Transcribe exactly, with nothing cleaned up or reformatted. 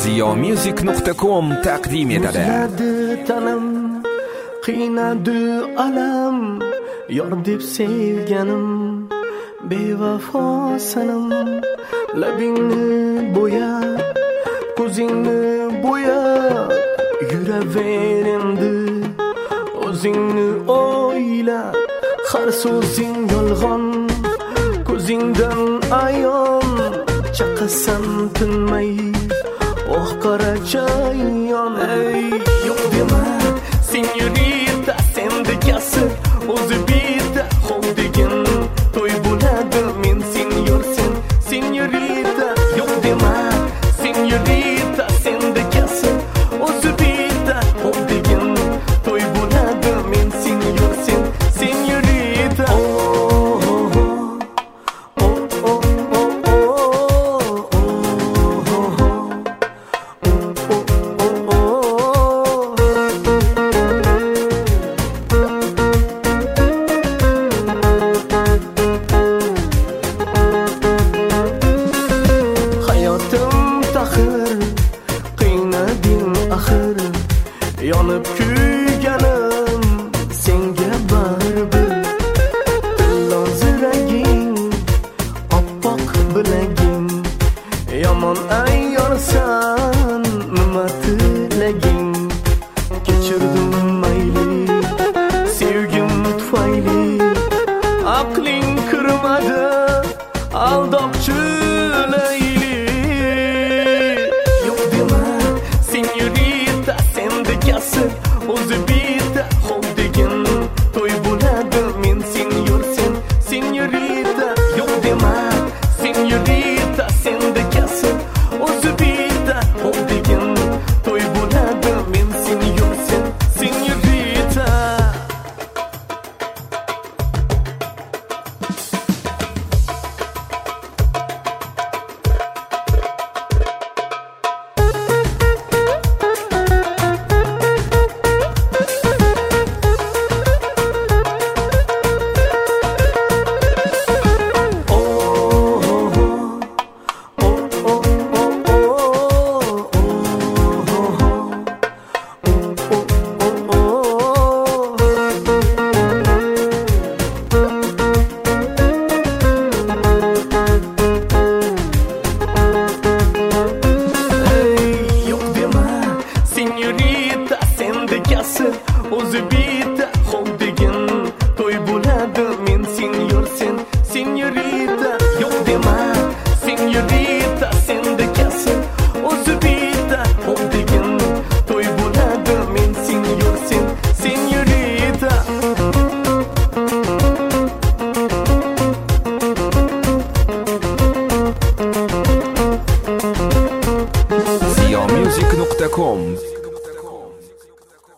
ziyomusic nuqta com taqdim etadi. Muzladi tanam, qiynadi alam, yor deb sevganim, bevafo sanam. Labingni bo'yab, ko'zingni bo'yab, yuraver endi o'zingni o'ylab. Har so'zing yolg'on, ko'zingdan ayon, chaqasam tinmay, oh qora chayon. Ey, yo'q dema, senyorita, sendekasi o'zi